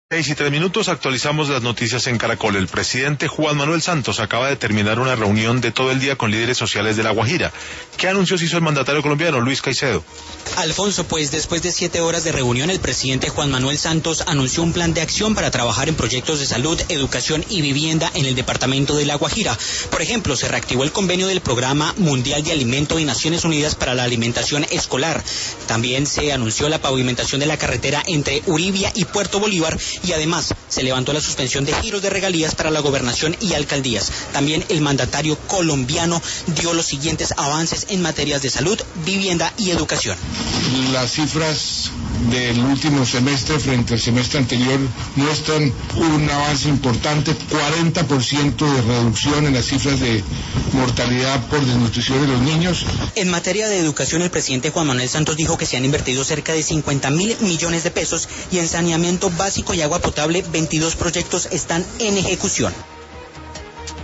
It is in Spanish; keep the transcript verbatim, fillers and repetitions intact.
Seis y tres minutos, actualizamos las noticias en Caracol. El presidente Juan Manuel Santos acaba de terminar una reunión de todo el día con líderes sociales de La Guajira. ¿Qué anuncios hizo el mandatario colombiano, Luis Caicedo? Alfonso, pues después de siete horas de reunión, el presidente Juan Manuel Santos anunció un plan de acción para trabajar en proyectos de salud, educación y vivienda en el departamento de La Guajira. Por ejemplo, se reactivó el convenio del Programa Mundial de Alimento de Naciones Unidas para la Alimentación Escolar. También se anunció la pavimentación de la carretera entre Uribia y Puerto Bolívar, y además se levantó la suspensión de giros de regalías para la gobernación y alcaldías. También el mandatario colombiano dio los siguientes avances en materias de salud, vivienda y educación. Las cifras del último semestre frente al semestre anterior muestran un avance importante, cuarenta por ciento de reducción en las cifras de mortalidad por desnutrición de los niños. En materia de educación, el presidente Juan Manuel Santos dijo que se han invertido cerca de cincuenta mil millones de pesos y en saneamiento básico y agua potable veintidós proyectos están en ejecución.